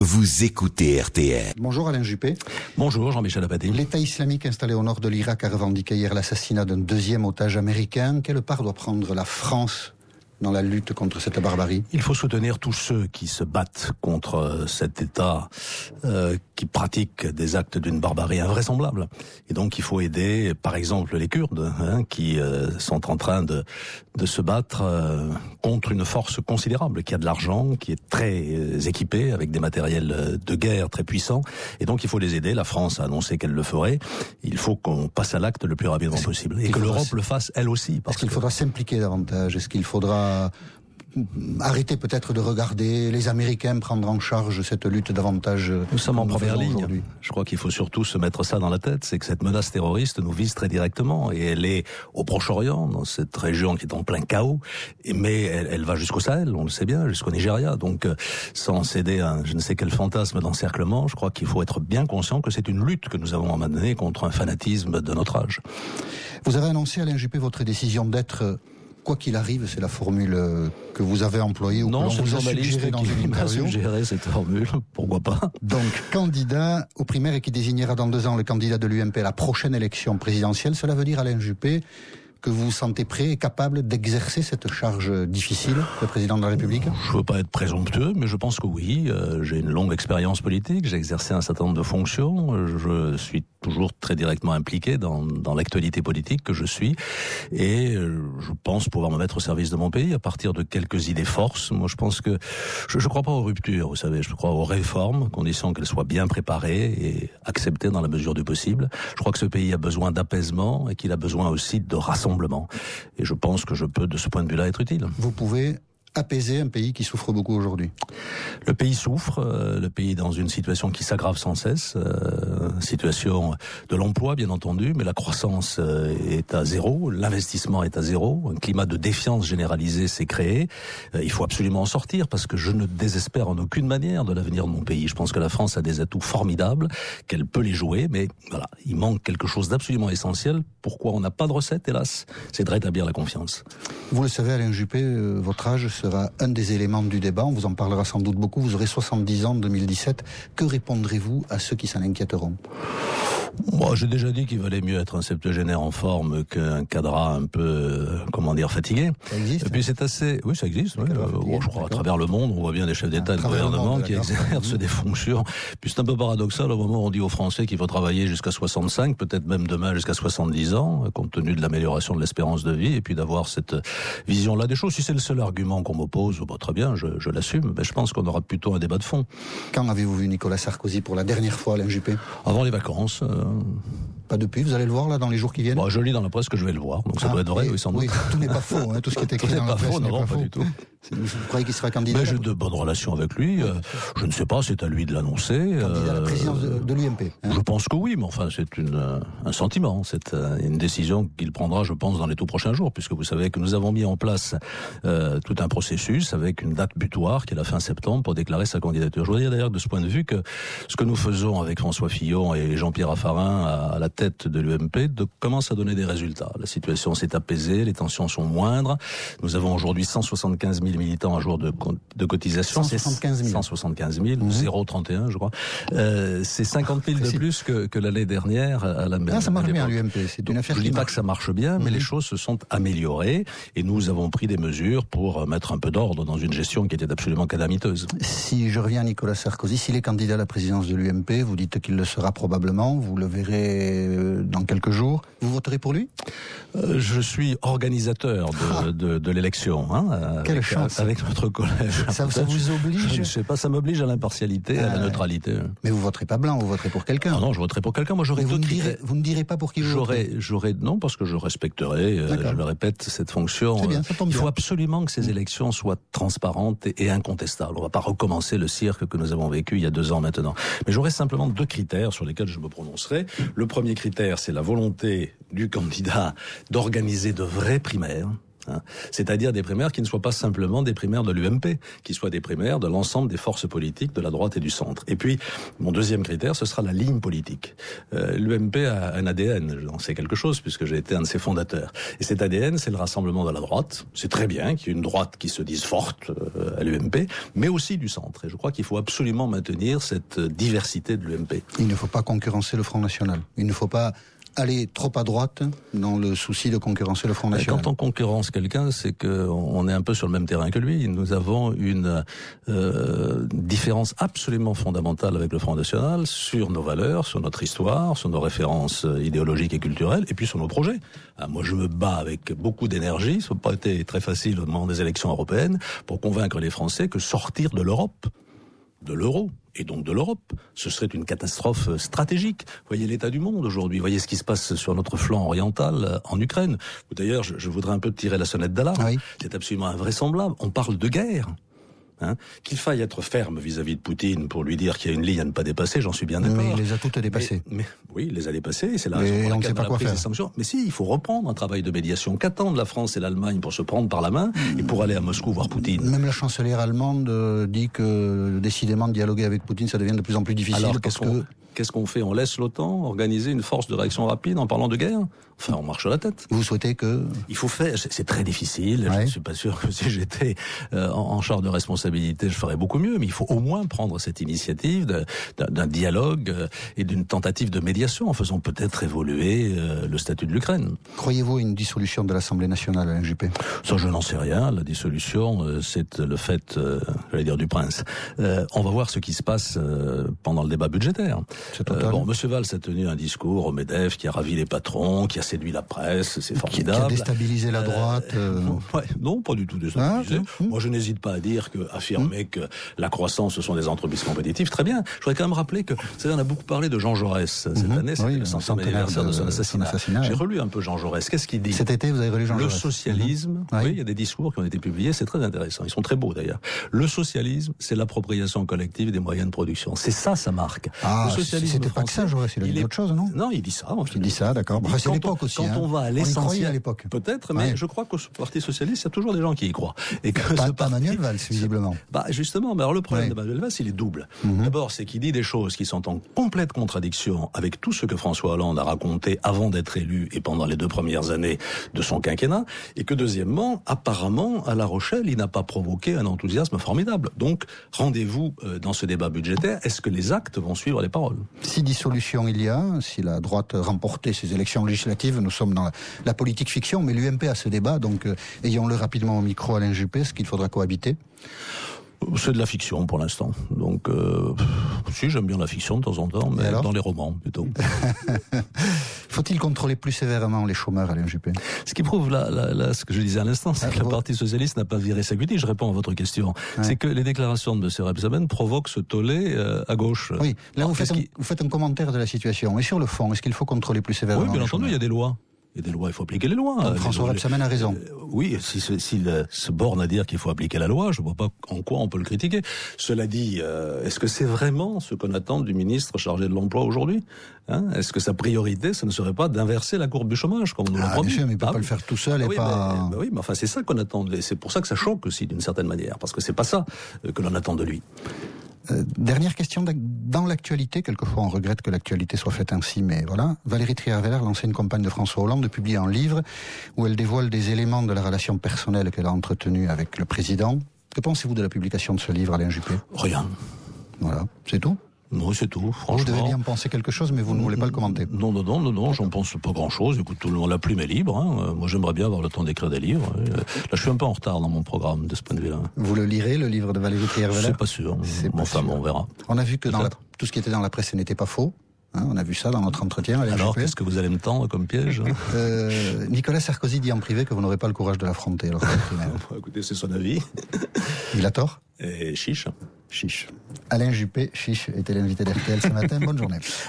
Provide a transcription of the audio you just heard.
Vous écoutez RTL. Bonjour Alain Juppé. Bonjour Jean-Michel Apathy. L'État islamique installé au nord de l'Irak a revendiqué hier l'assassinat d'un deuxième otage américain. Quelle part doit prendre la France dans la lutte contre cette barbarie? Il faut soutenir tous ceux qui se battent contre cet État qui pratique des actes d'une barbarie invraisemblable. Et donc il faut aider, par exemple, les Kurdes qui sont en train de se battre contre une force considérable, qui a de l'argent, qui est très équipée, avec des matériels de guerre très puissants. Et donc il faut les aider. La France a annoncé qu'elle le ferait. Il faut qu'on passe à l'acte le plus rapidement possible. Et que l'Europe le fasse elle aussi. Est-ce qu'il faudra s'impliquer davantage? Est-ce qu'il faudra arrêter peut-être de regarder les Américains prendre en charge cette lutte davantage? Nous sommes en première ligne. Je crois qu'il faut surtout se mettre ça dans la tête, c'est que cette menace terroriste nous vise très directement et elle est au Proche-Orient, dans cette région qui est en plein chaos, mais elle va jusqu'au Sahel, on le sait bien, jusqu'au Nigeria. Donc sans céder à je ne sais quel fantasme d'encerclement, je crois qu'il faut être bien conscient que c'est une lutte que nous avons à mener contre un fanatisme de notre âge. Vous avez annoncé, Alain Juppé, votre décision d'être quoi qu'il arrive, c'est la formule que vous avez employée ou non, que l'on vous a suggéré dans une interview. Non, suggéré cette formule, pourquoi pas. Donc, candidat aux primaires et qui désignera dans 2 ans le candidat de l'UMP à la prochaine élection présidentielle, cela veut dire, Alain Juppé, que vous vous sentez prêt et capable d'exercer cette charge difficile de président de la République? Je ne veux pas être présomptueux, mais je pense que oui. J'ai une longue expérience politique, j'ai exercé un certain nombre de fonctions, je suis toujours très directement impliqué dans l'actualité politique que je suis, et je pense pouvoir me mettre au service de mon pays à partir de quelques idées forces. Moi, je pense que je ne crois pas aux ruptures, vous savez, je crois aux réformes, condition qu'elles soient bien préparées et acceptées dans la mesure du possible. Je crois que ce pays a besoin d'apaisement et qu'il a besoin aussi de rassemblement. Et je pense que je peux, de ce point de vue-là, être utile. Vous pouvez apaiser un pays qui souffre beaucoup aujourd'hui? Le pays souffre, le pays est dans une situation qui s'aggrave sans cesse, situation de l'emploi bien entendu, mais la croissance est à zéro, l'investissement est à zéro, un climat de défiance généralisée s'est créé. Il faut absolument en sortir parce que je ne désespère en aucune manière de l'avenir de mon pays. Je pense que la France a des atouts formidables, qu'elle peut les jouer, mais voilà, il manque quelque chose d'absolument essentiel. Pourquoi on n'a pas de recette, hélas? C'est de rétablir la confiance. Vous le savez, Alain Juppé, votre âge sera un des éléments du débat. On vous en parlera sans doute beaucoup. Vous aurez 70 ans en 2017. Que répondrez-vous à ceux qui s'en inquiéteront? Moi, j'ai déjà dit qu'il valait mieux être un septuagénaire en forme qu'un cadre un peu, fatigué. Ça existe? Et puis c'est assez... Oui, ça existe. Oui. Je crois à travers le monde, on voit bien des chefs d'État et de gouvernement qui exercent des fonctions. Puis c'est un peu paradoxal au moment où on dit aux Français qu'il faut travailler jusqu'à 65, peut-être même demain jusqu'à 70 ans, compte tenu de l'amélioration de l'espérance de vie, et puis d'avoir cette vision-là des choses. Si c'est le seul argument qu'on m'oppose, très bien, je l'assume, mais je pense qu'on aura plutôt un débat de fond. Quand avez-vous vu Nicolas Sarkozy pour la dernière fois, Alain Juppé? Avant les vacances. Pas depuis, vous allez le voir là dans les jours qui viennent? Je lis dans la presse que je vais le voir, donc ça doit être vrai, oui, sans doute. Oui, tout n'est pas faux, tout ce qui est écrit dans la presse n'est pas faux. Du tout. Vous croyez qu'il sera candidat? Mais j'ai de bonnes relations avec lui, je ne sais pas, c'est à lui de l'annoncer. Candidat à la présidence de l'UMP. Je pense que oui, mais enfin c'est un sentiment, c'est une décision qu'il prendra, je pense, dans les tout prochains jours, puisque vous savez que nous avons mis en place tout un processus avec une date butoir qui est la fin septembre pour déclarer sa candidature. Je voudrais dire d'ailleurs de ce point de vue que ce que nous faisons avec François Fillon et Jean-Pierre Raffarin à la tête de l'UMP commence à donner des résultats. La situation s'est apaisée, les tensions sont moindres. Nous avons aujourd'hui 175 000 militants à jour de cotisation. 175 000. 175 000, 0,31 je crois. C'est 50 000 de plus que l'année dernière à la même. Ça marche bien l'UMP, c'est une affaire. Je ne dis pas que ça marche bien, mais les choses se sont améliorées et nous avons pris des mesures pour mettre un peu d'ordre dans une gestion qui était absolument calamiteuse. Si je reviens à Nicolas Sarkozy, s'il est candidat à la présidence de l'UMP, vous dites qu'il le sera probablement, vous le verrez dans quelques jours, vous voterez pour lui? Je suis organisateur de l'élection. Quelle chance. Avec notre collège. Ça vous oblige? Je ne sais pas, ça m'oblige à l'impartialité, à la neutralité. Mais vous voterez pas blanc, vous voterez pour quelqu'un? Non, je voterai pour quelqu'un. Moi, j'aurai vous ne direz pas pour qui vous voterez? Non, parce que je respecterai, je le répète, cette fonction. C'est bien, ça tombe bien. Il faut absolument que ces élections soient transparentes et incontestables. On ne va pas recommencer le cirque que nous avons vécu il y a 2 ans maintenant. Mais j'aurai simplement 2 critères sur lesquels je me prononcerai. Le premier critère, c'est la volonté du candidat d'organiser de vraies primaires. C'est-à-dire des primaires qui ne soient pas simplement des primaires de l'UMP, qui soient des primaires de l'ensemble des forces politiques de la droite et du centre. Et puis, mon deuxième critère, ce sera la ligne politique. L'UMP a un ADN, j'en sais quelque chose, puisque j'ai été un de ses fondateurs. Et cet ADN, c'est le rassemblement de la droite. C'est très bien qu'il y ait une droite qui se dise forte à l'UMP, mais aussi du centre. Et je crois qu'il faut absolument maintenir cette diversité de l'UMP. Il ne faut pas concurrencer le Front National. Il ne faut pas aller trop à droite dans le souci de concurrencer le Front National. Quand on concurrence quelqu'un, c'est qu'on est un peu sur le même terrain que lui. Nous avons une différence absolument fondamentale avec le Front National sur nos valeurs, sur notre histoire, sur nos références idéologiques et culturelles, et puis sur nos projets. Moi, je me bats avec beaucoup d'énergie, ça n'a pas été très facile au moment des élections européennes, pour convaincre les Français que sortir de l'Europe, de l'euro, et donc de l'Europe, ce serait une catastrophe stratégique. Voyez l'état du monde aujourd'hui, voyez ce qui se passe sur notre flanc oriental en Ukraine. D'ailleurs, je voudrais un peu tirer la sonnette d'alarme. Oui. C'est absolument invraisemblable. On parle de guerre. Qu'il faille être ferme vis-à-vis de Poutine pour lui dire qu'il y a une ligne à ne pas dépasser, j'en suis bien d'accord. Mais il les a toutes dépassées. Mais oui, il les a dépassées, c'est la raison pour laquelle on a pris ces sanctions. Mais si, il faut reprendre un travail de médiation. Qu'attendent la France et l'Allemagne pour se prendre par la main et pour aller à Moscou voir Poutine? Même la chancelière allemande dit que décidément dialoguer avec Poutine, ça devient de plus en plus difficile. Alors, qu'est-ce qu'on fait? On laisse l'OTAN organiser une force de réaction rapide en parlant de guerre? Enfin, on marche à la tête. Vous souhaitez que... Il faut faire... C'est très difficile. Ouais. Je ne suis pas sûr que si j'étais en charge de responsabilité, je ferais beaucoup mieux. Mais il faut au moins prendre cette initiative d'un dialogue et d'une tentative de médiation en faisant peut-être évoluer le statut de l'Ukraine. Croyez-vous à une dissolution de l'Assemblée nationale, Alain Juppé? Ça, je n'en sais rien. La dissolution, c'est le fait, j'allais dire, du prince. On va voir ce qui se passe pendant le débat budgétaire. Monsieur Valls a tenu un discours au MEDEF qui a ravi les patrons, qui a séduit la presse, c'est formidable. Qui a déstabilisé la droite. Ouais, non, pas du tout déstabilisé. Moi, je n'hésite pas à dire affirmer que la croissance, ce sont des entreprises compétitives, très bien. Je voudrais quand même rappeler que, vous savez, on a beaucoup parlé de Jean Jaurès cette année, c'était le 100e anniversaire de son assassinat. J'ai relu un peu Jean Jaurès. Qu'est-ce qu'il dit? Cet été, vous avez relu Jean Jaurès? Le socialisme, oui, il y a des discours qui ont été publiés, c'est très intéressant. Ils sont très beaux d'ailleurs. Le socialisme, c'est l'appropriation collective des moyens de production. C'est ça, sa marque. Ah, c'était pas que ça, Jaurès, il a dit autre chose, non? Non, il dit ça. Il dit ça, d'accord. Enfin, c'est l'époque aussi. Quand on va à l'essentiel, à l'époque. Peut-être, mais je crois qu'au Parti socialiste, il y a toujours des gens qui y croient. Et que pas Manuel Valls, visiblement. Justement, mais alors le problème de Manuel Valls, il est double. D'abord, c'est qu'il dit des choses qui sont en complète contradiction avec tout ce que François Hollande a raconté avant d'être élu et pendant les 2 premières années de son quinquennat, et que deuxièmement, apparemment, à La Rochelle, il n'a pas provoqué un enthousiasme formidable. Donc, rendez-vous dans ce débat budgétaire. Est-ce que les actes vont suivre les paroles? Si dissolution il y a, si la droite remportait ces élections législatives, nous sommes dans la politique fiction, mais l'UMP a ce débat, donc ayons-le rapidement au micro, Alain Juppé, est-ce qu'il faudra cohabiter? C'est de la fiction pour l'instant. Donc, si, j'aime bien la fiction de temps en temps, mais dans les romans plutôt. Faut-il contrôler plus sévèrement les chômeurs, Alain Juppé? Ce qui prouve là, ce que je disais à l'instant, c'est que le Parti socialiste n'a pas viré sa guidille. Je réponds à votre question. Ouais. C'est que les déclarations de M. Rebsamen provoquent ce tollé à gauche. Oui, là vous faites un commentaire de la situation. Et sur le fond, est-ce qu'il faut contrôler plus sévèrement? Oui, bien entendu, il y a des lois. Il y a des lois, il faut appliquer les lois. Donc François Rebsamen a raison. Oui, s'il se borne à dire qu'il faut appliquer la loi, je ne vois pas en quoi on peut le critiquer. Cela dit, est-ce que c'est vraiment ce qu'on attend du ministre chargé de l'emploi aujourd'hui? Est-ce que sa priorité, ce ne serait pas d'inverser la courbe du chômage, comme on nous l'a promis? Bien sûr, mais il ne peut pas le faire tout seul. Oui, mais enfin, c'est ça qu'on attend. Et c'est pour ça que ça choque aussi, d'une certaine manière, parce que c'est pas ça que l'on attend de lui. Dernière question, dans l'actualité, quelquefois on regrette que l'actualité soit faite ainsi, mais voilà, Valérie Trierweiler, l'ancienne compagne de François Hollande, publie un livre où elle dévoile des éléments de la relation personnelle qu'elle a entretenue avec le président. Que pensez-vous de la publication de ce livre, Alain Juppé? Rien. Voilà, c'est tout? Non, c'est tout, franchement. Vous devez bien penser quelque chose, mais vous ne voulez pas le commenter. Non, j'en pense pas grand-chose. Écoute, tout le monde, la plume est libre. Moi, j'aimerais bien avoir le temps d'écrire des livres. Là, je suis un peu en retard dans mon programme, de ce point de vue-là. Vous le lirez, le livre de Valérie Trierweiler? C'est pas sûr. Enfin, on verra. On a vu que tout ce qui était dans la presse, ce n'était pas faux. On a vu ça dans notre entretien. Alors, qu'est-ce que vous allez me tendre comme piège? Nicolas Sarkozy dit en privé que vous n'aurez pas le courage de l'affronter. Écoutez, c'est son avis. Il a tort? Et chiche. Chiche. Alain Juppé, chiche, était l'invité d'RTL ce matin. Bonne journée.